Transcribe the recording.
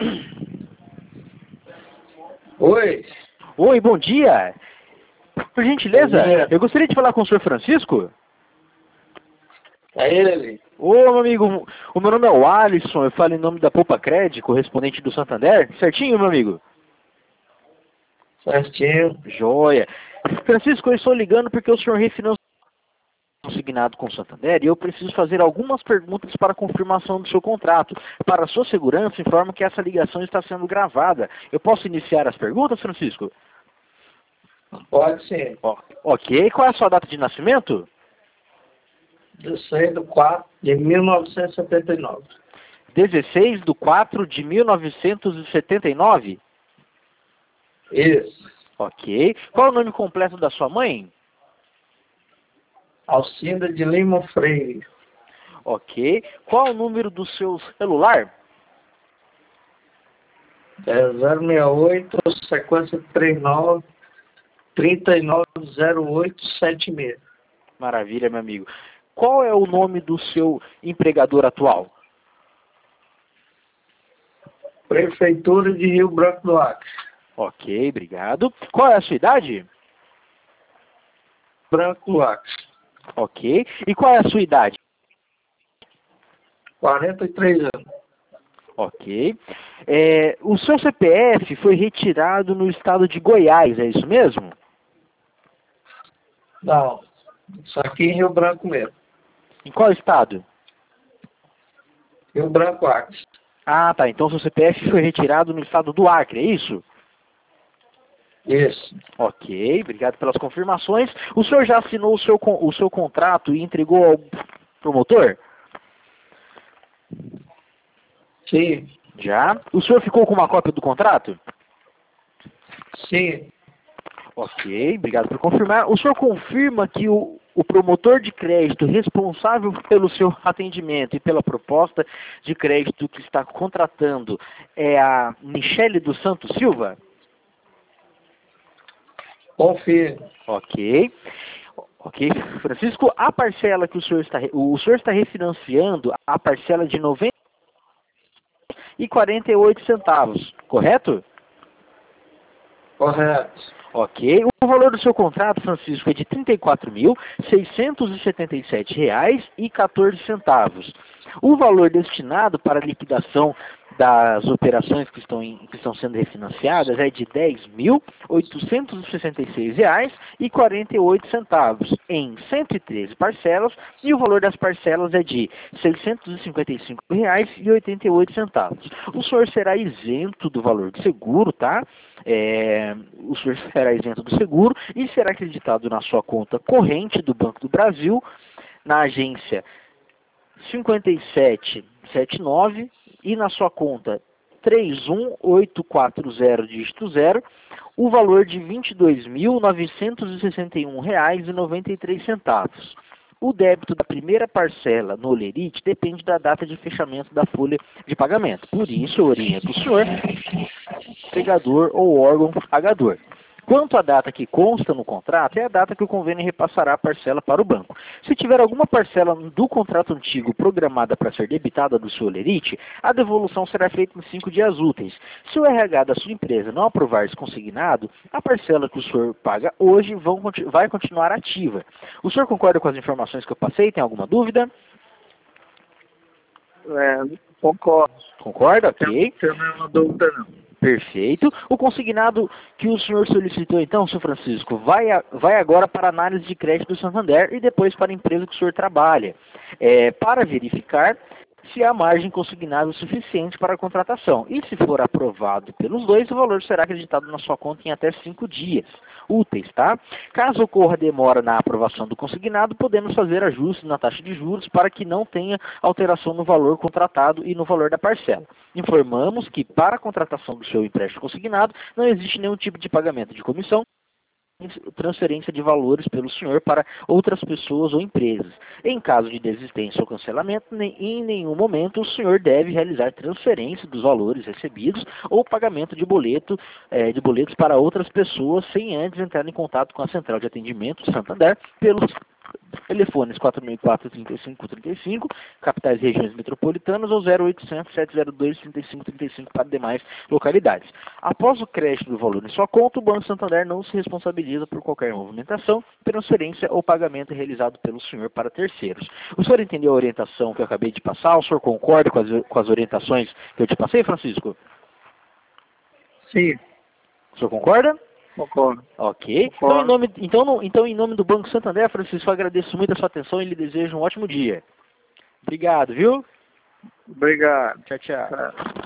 Oi. Oi, bom dia. Por gentileza, Bom dia. eu gostaria de falar com o senhor Francisco. É ele. Ô, meu amigo, o meu nome é o Alisson, eu falo em nome da Poupa Cred, correspondente do Santander. Certinho, meu amigo? Certinho. Joia. Francisco, eu estou ligando porque o senhor refinanciou consignado com o Santander e eu preciso fazer algumas perguntas para confirmação do seu contrato. Para a sua segurança, informo que essa ligação está sendo gravada. Eu posso iniciar as perguntas, Francisco? Pode sim. Ok. Qual é a sua data de nascimento? 16/4/1979. 16/4/1979? Isso. Ok. Qual é o nome completo da sua mãe? Alcinda de Lima Freire. Ok. Qual é o número do seu celular? 068, sequência 39390876. Maravilha, meu amigo. Qual é o nome do seu empregador atual? Prefeitura de Rio Branco do Acre. Ok, obrigado. Qual é a sua idade? Branco do Acre. Ok. E qual é a sua idade? 43 anos. Ok. O seu CPF foi retirado no estado de Goiás, é isso mesmo? Não. Isso aqui em Rio Branco mesmo. Em qual estado? Rio Branco Acre. Ah, tá. Então seu CPF foi retirado no estado do Acre, é isso? Isso. Ok, obrigado pelas confirmações. O senhor já assinou o seu contrato e entregou ao promotor? Sim. Já. O senhor ficou com uma cópia do contrato? Sim. Ok, obrigado por confirmar. O senhor confirma que o promotor de crédito responsável pelo seu atendimento e pela proposta de crédito que está contratando é a Michele dos Santos Silva? Confio. Ok. Ok, Francisco, a parcela que o senhor está refinanciando a parcela de 90,48 centavos, correto? Correto. Ok. O valor do seu contrato, Francisco, é de R$ 34.677,14. O valor destinado para a liquidação das operações que estão sendo refinanciadas é de R$ 10.866,48 em 113 parcelas e o valor das parcelas é de R$ 655,88. O senhor será isento do valor de seguro, tá? O senhor será isento do seguro e será acreditado na sua conta corrente do Banco do Brasil, na agência 5779 e na sua conta 31840 dígito 0, o valor de R$ 22.961,93. O débito da primeira parcela no Olerite depende da data de fechamento da folha de pagamento. Por isso, eu oriento o senhor, empregador ou órgão pagador. Quanto à data que consta no contrato, é a data que o convênio repassará a parcela para o banco. Se tiver alguma parcela do contrato antigo programada para ser debitada do seu Olerite, a devolução será feita em 5 dias úteis. Se o RH da sua empresa não aprovar esse consignado, a parcela que o senhor paga hoje vai continuar ativa. O senhor concorda com as informações que eu passei? Tem alguma dúvida? Concordo. Concorda? Não Ok. tenho nenhuma dúvida, não. Perfeito. O consignado que o senhor solicitou, então, senhor Francisco, vai agora para a análise de crédito do Santander e depois para a empresa que o senhor trabalha, para verificar se há margem consignável suficiente para a contratação. E se for aprovado pelos dois, o valor será acreditado na sua conta em até 5 dias úteis, tá? Caso ocorra demora na aprovação do consignado, podemos fazer ajustes na taxa de juros para que não tenha alteração no valor contratado e no valor da parcela. Informamos que para a contratação do seu empréstimo consignado não existe nenhum tipo de pagamento de comissão, transferência de valores pelo senhor para outras pessoas ou empresas. Em caso de desistência ou cancelamento, em nenhum momento o senhor deve realizar transferência dos valores recebidos ou pagamento de boletos para outras pessoas sem antes entrar em contato com a central de atendimento Santander Telefones 4004-3535, capitais e regiões metropolitanas, ou 0800-702-3535 para demais localidades. Após o crédito do valor em sua conta, o Banco Santander não se responsabiliza por qualquer movimentação, transferência ou pagamento realizado pelo senhor para terceiros. O senhor entendeu a orientação que eu acabei de passar? O senhor concorda com as orientações que eu te passei, Francisco? Sim, O senhor concorda? concordo. Ok. Concordo. Então, em nome do Banco Santander, Francisco, eu agradeço muito a sua atenção e lhe desejo um ótimo dia. Obrigado, viu? Obrigado. Tchau, tchau. Tá.